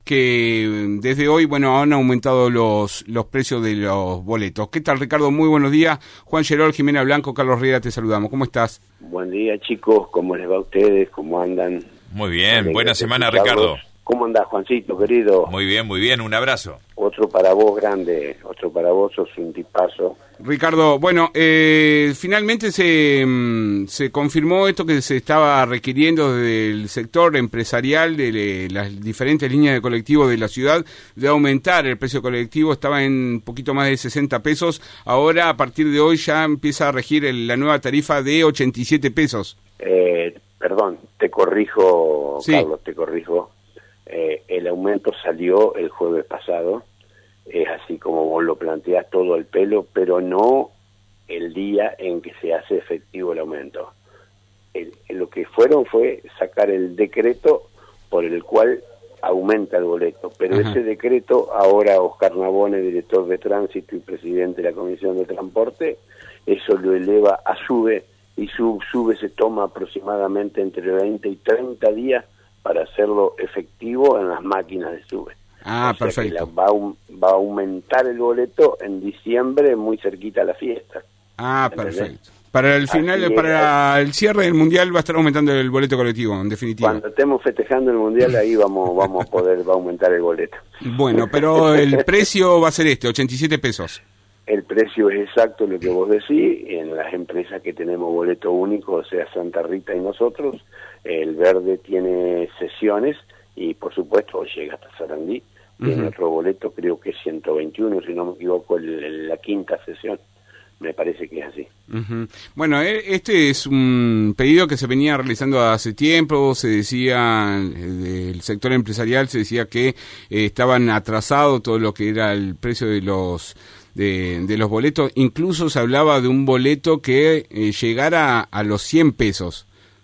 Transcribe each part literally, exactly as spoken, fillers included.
que desde hoy, bueno, han aumentado los los precios de los boletos. ¿Qué tal, Ricardo? Muy buenos días. Juan Gerol, Jimena Blanco, Carlos Riera, te saludamos. ¿Cómo estás? Buen día, chicos. ¿Cómo les va a ustedes? ¿Cómo andan? Muy bien. Buena semana, Ricardo. ¿Cómo andás, Juancito, querido? Muy bien, muy bien. Un abrazo. Otro para vos grande, otro para vos, sos un tipazo. Ricardo, bueno, eh, finalmente se, se confirmó esto que se estaba requiriendo del sector empresarial de le, las diferentes líneas de colectivo de la ciudad de aumentar el precio colectivo. Estaba en un poquito más de sesenta pesos. Ahora, a partir de hoy, ya empieza a regir el, la nueva tarifa de ochenta y siete pesos. Eh, perdón, te corrijo, sí. Carlos, te corrijo. Eh, el aumento salió el jueves pasado, es así como vos lo planteás, todo el pelo, pero no el día en que se hace efectivo el aumento. El, lo que fueron fue sacar el decreto por el cual aumenta el boleto, pero Ajá. ese decreto, ahora Oscar Nabone, director de tránsito y presidente de la Comisión de Transporte, eso lo eleva a SUBE, y sub, SUBE se toma aproximadamente entre veinte y treinta días para hacerlo efectivo en las máquinas de SUBE. Ah, o sea perfecto. Que la, va, a, va a aumentar el boleto en diciembre, muy cerquita a la fiesta. Ah, ¿entendés? Perfecto. Para el final, Así para es. el cierre del Mundial va a estar aumentando el boleto colectivo, en definitiva. Cuando estemos festejando el Mundial, ahí vamos vamos a poder, va a aumentar el boleto. Bueno, pero el precio va a ser este, ochenta y siete pesos. El precio es exacto lo que vos decís, en las empresas que tenemos boleto único, o sea, Santa Rita y nosotros, el verde tiene sesiones y por supuesto llega hasta Sarandí, uh-huh. tiene otro boleto, creo que es ciento veintiuno, si no me equivoco, el, el, la quinta sesión, me parece que es así. Uh-huh. Bueno, este es un pedido que se venía realizando hace tiempo, se decía, del sector empresarial se decía que eh, estaban atrasados todo lo que era el precio de los... De, de los boletos, incluso se hablaba de un boleto que eh, llegara a los cien pesos.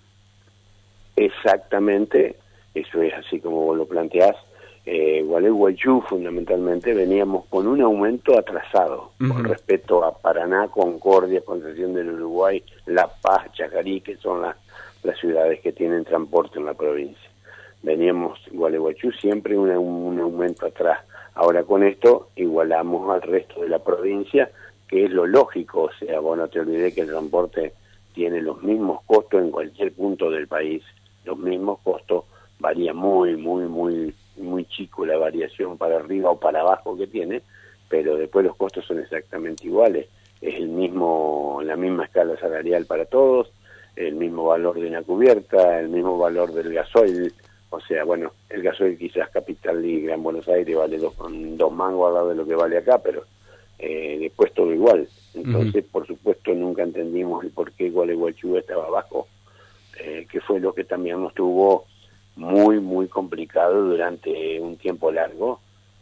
Exactamente, eso es así como vos lo planteás. Eh, Gualeguaychú fundamentalmente veníamos con un aumento atrasado, uh-huh. con respecto a Paraná, Concordia, Concepción del Uruguay, La Paz, Chacarí, que son las, las ciudades que tienen transporte en la provincia. Veníamos, Gualeguaychú, siempre un, un aumento atrás. Ahora con esto igualamos al resto de la provincia, que es lo lógico, o sea, vos no te olvides que el transporte tiene los mismos costos en cualquier punto del país, los mismos costos, varía muy, muy, muy, muy chico la variación para arriba o para abajo que tiene, pero después los costos son exactamente iguales, es el mismo, la misma escala salarial para todos, el mismo valor de una cubierta, el mismo valor del gasoil. O sea, bueno, el gasoil quizás Capital y Gran Buenos Aires vale dos, dos mangos al lado de lo que vale acá, pero eh, después todo igual. Entonces, uh-huh. por supuesto, nunca entendimos el por qué Gualeguaychú estaba abajo, eh, que fue lo que también nos tuvo muy, muy complicado durante un tiempo largo,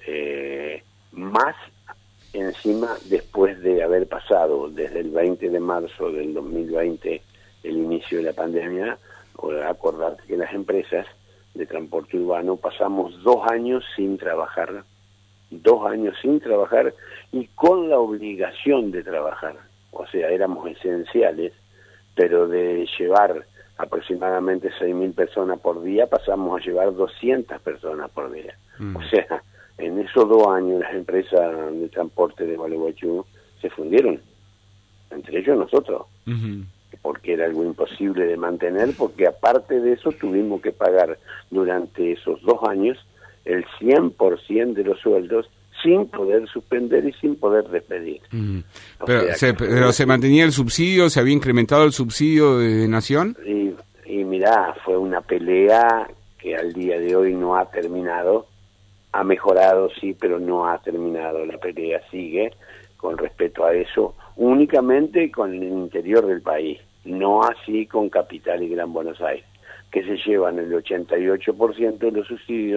eh, más encima después de haber pasado desde el veinte de marzo del dos mil veinte, el inicio de la pandemia. Acordarte que las empresas de transporte urbano pasamos dos años sin trabajar, dos años sin trabajar y con la obligación de trabajar, o sea, éramos esenciales, pero de llevar aproximadamente seis mil personas por día pasamos a llevar doscientas personas por día. Mm. O sea, en esos dos años las empresas de transporte de Gualeguaychú se fundieron, entre ellos nosotros. Uh-huh. Porque era algo imposible de mantener, porque aparte de eso tuvimos que pagar durante esos dos años el cien por ciento de los sueldos sin poder suspender y sin poder despedir. Mm. Pero, se, pero se mantenía el subsidio, se había incrementado el subsidio de, de Nación. Y, y mirá, fue una pelea que al día de hoy no ha terminado, ha mejorado sí, pero no ha terminado, la pelea sigue con respecto a eso, únicamente con el interior del país, no así con Capital y Gran Buenos Aires, que se llevan el ochenta y ocho por ciento de los subsidios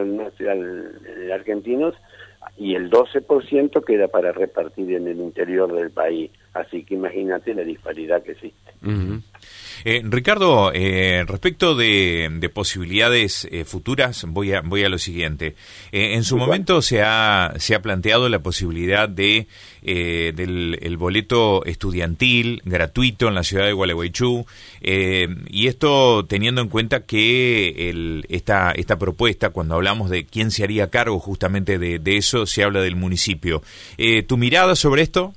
argentinos y el doce por ciento queda para repartir en el interior del país. Así que imagínate la disparidad que existe. Uh-huh. Eh, Ricardo, eh, respecto de, de posibilidades eh, futuras, voy a voy a lo siguiente. Eh, en su momento se ha se ha planteado la posibilidad de eh, del el boleto estudiantil gratuito en la ciudad de Gualeguaychú, eh, y esto teniendo en cuenta que el, esta esta propuesta, cuando hablamos de quién se haría cargo justamente de, de eso, se habla del municipio. Eh, ¿Tu mirada sobre esto?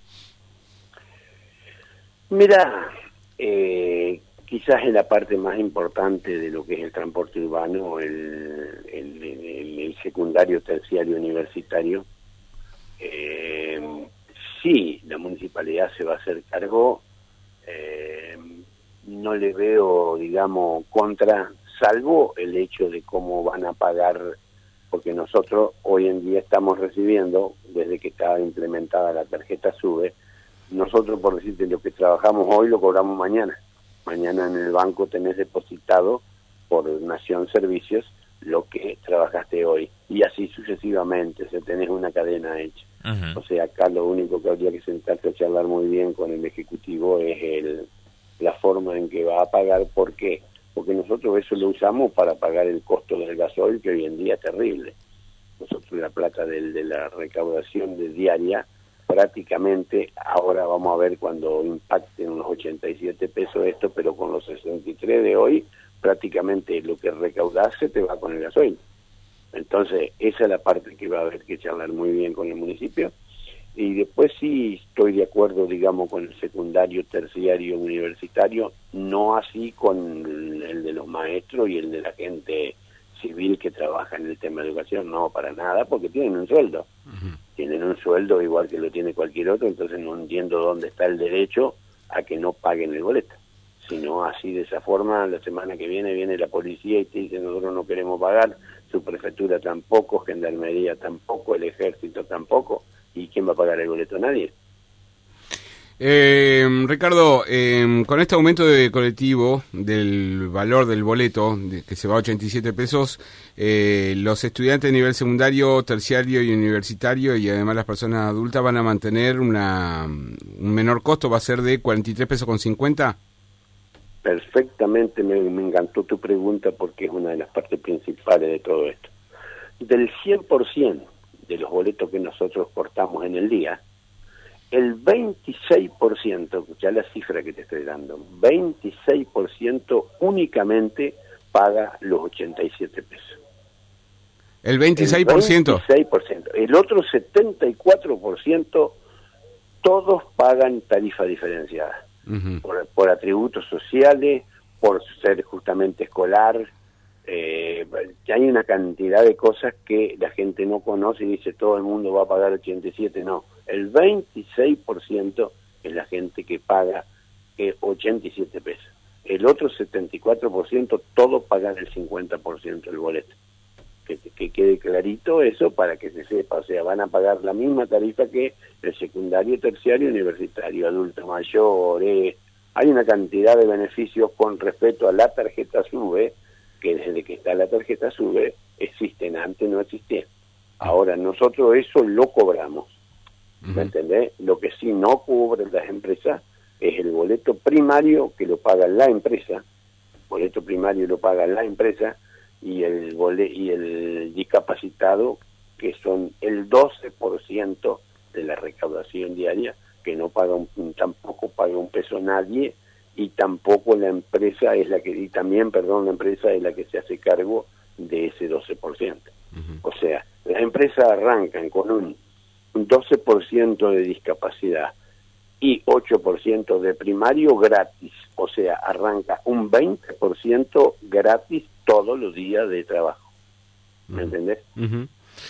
Mira, eh, quizás en la parte más importante de lo que es el transporte urbano, el, el, el, el secundario, terciario, universitario, eh, sí, la municipalidad se va a hacer cargo, eh, no le veo, digamos, contra, salvo el hecho de cómo van a pagar, porque nosotros hoy en día estamos recibiendo, desde que está implementada la tarjeta SUBE, nosotros, por decirte, lo que trabajamos hoy lo cobramos mañana. Mañana en el banco tenés depositado por Nación Servicios lo que trabajaste hoy. Y así sucesivamente, se tenés una cadena hecha. Uh-huh. O sea, acá lo único que habría que sentarse a charlar muy bien con el Ejecutivo es el, la forma en que va a pagar. ¿Por qué? Porque nosotros eso lo usamos para pagar el costo del gasoil, que hoy en día es terrible. Nosotros la plata del, de la recaudación de diaria, prácticamente, ahora vamos a ver cuando impacten unos ochenta y siete pesos esto, pero con los sesenta y tres de hoy, prácticamente lo que recaudás se te va con el gasoil. Entonces, esa es la parte que va a haber que charlar muy bien con el municipio. Y después sí estoy de acuerdo, digamos, con el secundario, terciario, universitario, no así con el de los maestros y el de la gente civil que trabaja en el tema de educación, no, para nada, porque tienen un sueldo. Uh-huh. Tienen un sueldo igual que lo tiene cualquier otro, entonces no entiendo dónde está el derecho a que no paguen el boleto. Sino así, de esa forma, la semana que viene viene la policía y te dice nosotros no queremos pagar, su prefectura tampoco, gendarmería tampoco, el ejército tampoco, ¿y quién va a pagar el boleto? Nadie. Eh, Ricardo, eh, con este aumento de colectivo del valor del boleto, de, que se va a ochenta y siete pesos, eh, los estudiantes de nivel secundario, terciario y universitario, y además las personas adultas, van a mantener una un menor costo, va a ser de cuarenta y tres pesos con cincuenta. Perfectamente, me, me encantó tu pregunta porque es una de las partes principales de todo esto. Del cien por ciento de los boletos que nosotros cortamos en el día, el veintiséis por ciento, ya la cifra que te estoy dando, veintiséis por ciento únicamente paga los ochenta y siete pesos. ¿El veintiséis por ciento? El veintiséis por ciento. El otro setenta y cuatro por ciento todos pagan tarifa diferenciada. Uh-huh. por, por atributos sociales, por ser justamente escolar. Eh, hay una cantidad de cosas que la gente no conoce y dice todo el mundo va a pagar ochenta y siete, no. El veintiséis por ciento es la gente que paga eh, ochenta y siete pesos. El otro setenta y cuatro por ciento todos pagan el cincuenta por ciento del boleto. Que, que quede clarito eso para que se sepa, o sea, van a pagar la misma tarifa que el secundario, terciario, universitario, adulto mayor. Eh. Hay una cantidad de beneficios con respecto a la tarjeta SUBE, que desde que está la tarjeta SUBE existen, antes no existían. Ahora nosotros eso lo cobramos, ¿me uh-huh. entendés? Lo que sí no cubren las empresas es el boleto primario, que lo paga la empresa, el boleto primario lo paga la empresa, y el bole y el discapacitado, que son el doce por ciento de la recaudación diaria, que no paga un, tampoco paga un peso nadie, y tampoco la empresa es la que, y también, perdón, la empresa es la que se hace cargo de ese doce por ciento. Uh-huh. O sea, las empresas arrancan con un, un doce por ciento de discapacidad y ocho por ciento de primario gratis, o sea, arranca un veinte por ciento gratis todos los días de trabajo. ¿Me uh-huh. entendés? Uh-huh.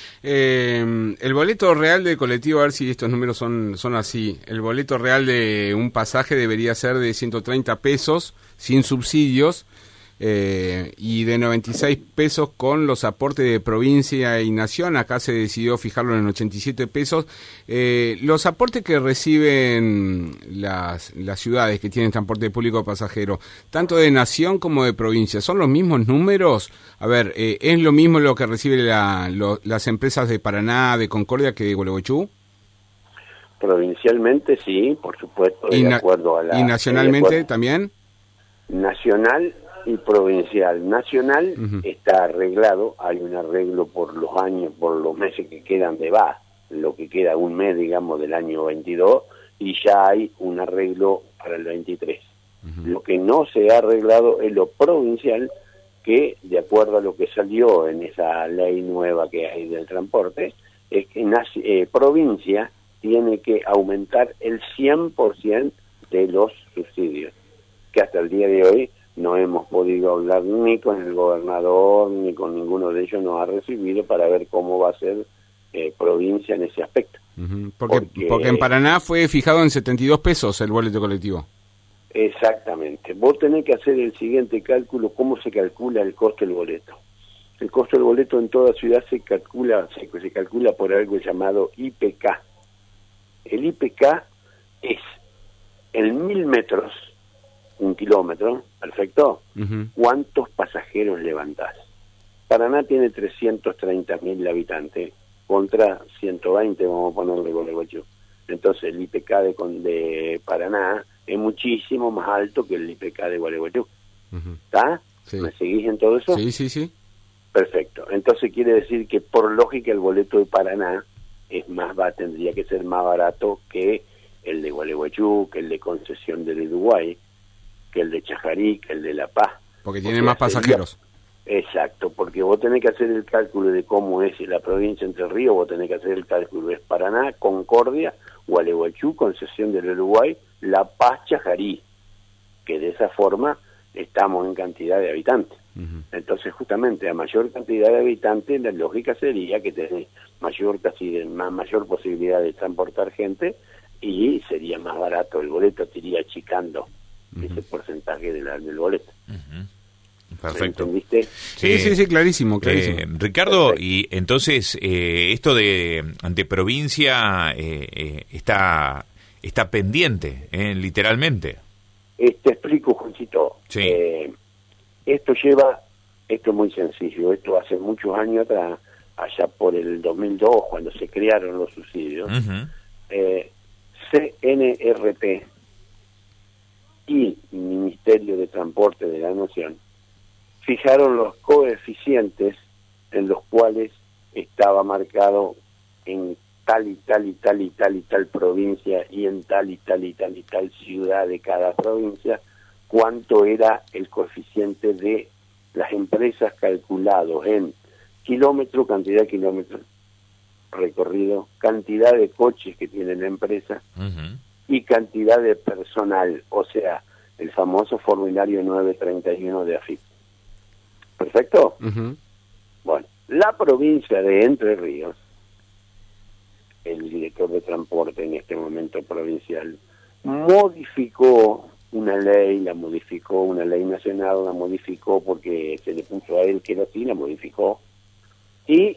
Eh, el boleto real de colectivo, a ver si estos números son, son así, el boleto real de un pasaje debería ser de ciento treinta pesos, sin subsidios, eh, y de noventa y seis pesos con los aportes de provincia y nación. Acá se decidió fijarlo en ochenta y siete pesos. Eh, los aportes que reciben las, las ciudades que tienen transporte público pasajero, tanto de nación como de provincia, ¿son los mismos números? A ver, eh, ¿es lo mismo lo que reciben la, lo, las empresas de Paraná, de Concordia, que de Gualeguaychú? Provincialmente sí, por supuesto, de y acuerdo a la... ¿Y nacionalmente también? nacional y provincial. Nacional Uh-huh. está arreglado, hay un arreglo por los años, por los meses que quedan de va, lo que queda un mes, digamos, del año veintidós, y ya hay un arreglo para el veintitrés. Uh-huh. Lo que no se ha arreglado es lo provincial, que de acuerdo a lo que salió en esa ley nueva que hay del transporte, es que nace, eh, provincia tiene que aumentar el cien por ciento de los subsidios, que hasta el día de hoy no hemos podido hablar ni con el gobernador, ni con ninguno de ellos nos ha recibido para ver cómo va a ser eh, provincia en ese aspecto. Uh-huh. porque, porque, porque en Paraná fue fijado en setenta y dos pesos el boleto colectivo. Exactamente. Vos tenés que hacer el siguiente cálculo, cómo se calcula el costo del boleto. El costo del boleto en toda ciudad se calcula, se, se calcula por algo llamado I P K. El I P K es en mil metros, un kilómetro, perfecto, uh-huh. ¿cuántos pasajeros levantás? Paraná tiene trescientos treinta mil habitantes, contra ciento veinte, vamos a ponerle Gualeguaychú. Entonces el I P K de, de Paraná es muchísimo más alto que el I P K de Gualeguaychú. ¿Está? Uh-huh. Sí. ¿Me seguís en todo eso? Sí, sí, sí. Perfecto. Entonces quiere decir que por lógica el boleto de Paraná es más va tendría que ser más barato que el de Gualeguaychú, que el de Concesión del Uruguay, que el de Chajarí, que el de La Paz. Porque tiene más pasajeros. Sería... Exacto, porque vos tenés que hacer el cálculo de cómo es la provincia Entre Ríos, vos tenés que hacer el cálculo, es Paraná, Concordia, Gualeguaychú, Concesión del Uruguay, La Paz, Chajarí, que de esa forma estamos en cantidad de habitantes. Uh-huh. Entonces, justamente, a mayor cantidad de habitantes, la lógica sería que tenés mayor, casi de, más, mayor posibilidad de transportar gente y sería más barato el boleto, te iría achicando uh-huh. ese porcentaje de la, del boleto. Uh-huh. Perfecto. ¿Entendiste? Sí, eh, sí, sí, clarísimo, clarísimo. Eh, Ricardo, Perfecto. Y entonces, eh, esto de, de provincia eh, eh, está, está pendiente, eh, literalmente. Eh, te explico, Juancito. Sí. Eh, esto lleva, esto es muy sencillo, esto hace muchos años atrás, allá por el dos mil dos, cuando se crearon los subsidios, uh-huh. eh, C N R P y Ministerio de Transporte de la Nación fijaron los coeficientes en los cuales estaba marcado en tal y tal y tal y tal y tal provincia y en tal y tal y tal y tal ciudad de cada provincia, cuánto era el coeficiente de las empresas calculados en kilómetro, cantidad de kilómetros recorrido, cantidad de coches que tiene la empresa uh-huh. y cantidad de personal, o sea, el famoso formulario nueve treinta y uno de A F I P. ¿Perfecto? Uh-huh. Bueno, la provincia de Entre Ríos, el director de transporte en este momento provincial, modificó una ley, la modificó, una ley nacional, la modificó porque se le puso a él que era así, la modificó, y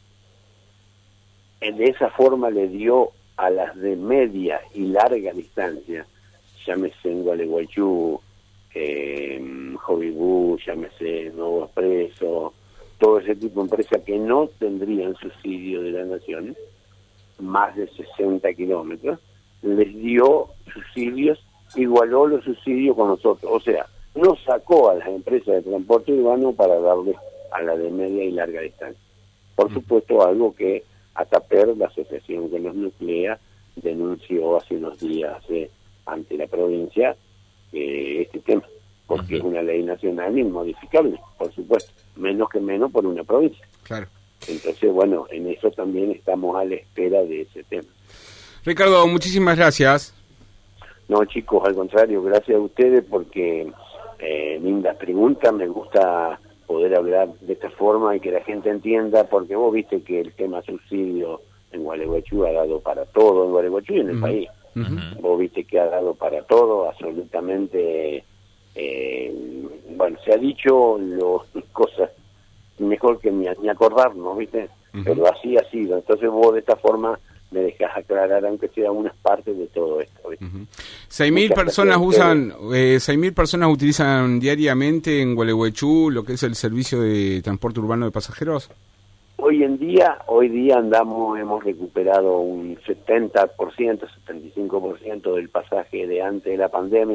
de esa forma le dio a las de media y larga distancia, llámese en Gualeguaychú, eh, Jovibú, llámese Nuevo Expreso, todo ese tipo de empresas que no tendrían subsidio de la nación, más de sesenta kilómetros, les dio subsidios, igualó los subsidios con nosotros, o sea, no sacó a las empresas de transporte urbano para darle a la de media y larga distancia. Por supuesto, algo que ATAPER, la asociación que nos nuclea, denunció hace unos días eh, ante la provincia eh, este tema, porque uh-huh. es una ley nacional inmodificable, por supuesto, menos que menos por una provincia. Claro. Entonces, bueno, en eso también estamos a la espera de ese tema. Ricardo, muchísimas gracias. No, chicos, al contrario, gracias a ustedes porque eh, lindas preguntas, me gusta poder hablar de esta forma y que la gente entienda, porque vos viste que el tema subsidio en Gualeguaychú ha dado para todo, en Gualeguaychú y en el uh-huh. país. Uh-huh. Vos viste que ha dado para todo, absolutamente, eh, bueno, se ha dicho lo, cosas mejor que ni, ni acordarnos, ¿viste? Uh-huh. Pero así ha sido. Entonces vos de esta forma me dejas aclarar, aunque sea unas partes de todo esto. Uh-huh. seis mil personas usan, eh, seis mil personas utilizan diariamente en Gualeguaychú lo que es el servicio de transporte urbano de pasajeros. Hoy en día, hoy día andamos, hemos recuperado un setenta por ciento, setenta y cinco por ciento del pasaje de antes de la pandemia,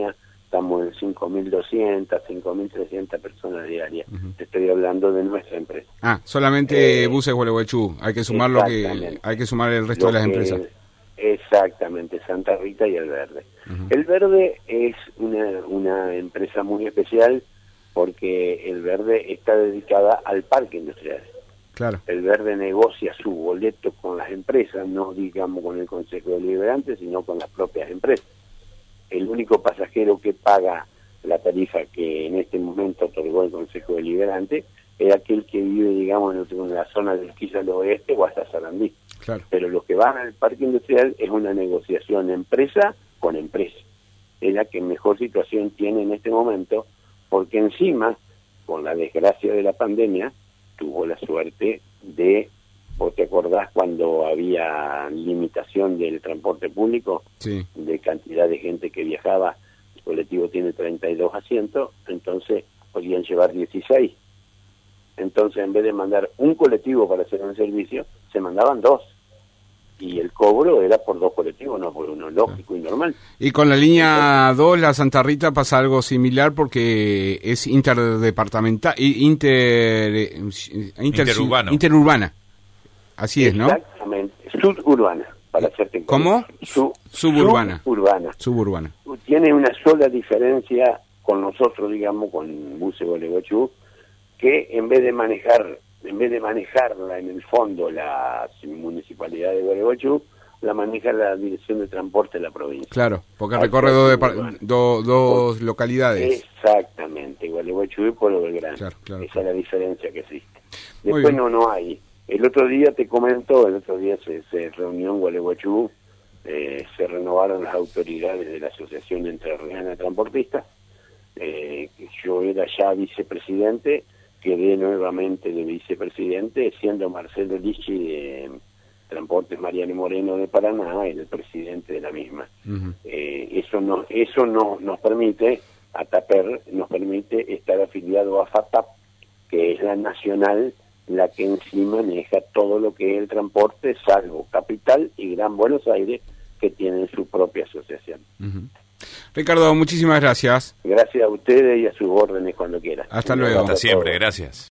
estamos en cinco mil doscientas, cinco mil trescientas personas diarias. Uh-huh. Te estoy hablando de nuestra empresa. Ah, solamente eh, buses Gualeguaychú, hay que sumar lo que hay que sumar el resto lo de las empresas. Exactamente, Santa Rita y El Verde. Uh-huh. El Verde es una, una empresa muy especial porque El Verde está dedicada al parque industrial. Claro. El Verde negocia su boleto con las empresas, no digamos con el Consejo Deliberante, sino con las propias empresas. El único pasajero que paga la tarifa que en este momento otorgó el Consejo Deliberante es aquel que vive, digamos, en la zona del Quilla al Oeste o hasta Sarandí. Claro. Pero los que van al parque industrial es una negociación empresa con empresa. Es la que mejor situación tiene en este momento, porque encima, con la desgracia de la pandemia, tuvo la suerte de, ¿vos te acordás cuando había limitación del transporte público? Sí. De cantidad de gente que viajaba, el colectivo tiene treinta y dos asientos, entonces podían llevar dieciséis. Entonces, en vez de mandar un colectivo para hacer un servicio, se mandaban dos. Y el cobro era por dos colectivos, no por uno, lógico y normal. Y con la línea dos, la Santa Rita, pasa algo similar porque es interdepartamental, inter, inter, interurbano. interurbana. Así es, ¿no? Exactamente, suburbana, para hacerte ¿Cómo? Su, suburbana. Suburbana. Suburbana. Tiene una sola diferencia con nosotros, digamos, con Buses Gualeguaychú, que en vez de manejar en vez de manejarla en el fondo la municipalidad de Gualeguaychú, la maneja la Dirección de Transporte de la provincia. Claro, porque recorre dos, do, dos Por, localidades. Exactamente, Gualeguaychú y Pueblo Belgrano. Claro, claro, Esa claro. es la diferencia que existe. Después no, no hay. El otro día te comento, el otro día se, se reunió en Gualeguaychú, eh, se renovaron las autoridades de la Asociación Entrerriana de Transportistas, eh, yo era ya vicepresidente, quedé nuevamente de vicepresidente, siendo Marcelo Lichi de Transportes Mariano Moreno de Paraná el presidente de la misma. Uh-huh. Eh, eso no, eso no nos permite, a TAPER nos permite estar afiliado a FATAP, que es la nacional, la que en sí maneja todo lo que es el transporte, salvo Capital y Gran Buenos Aires, que tienen su propia asociación. Uh-huh. Ricardo, muchísimas gracias. Gracias a ustedes y a sus órdenes cuando quieran. Hasta luego. Hasta siempre, gracias.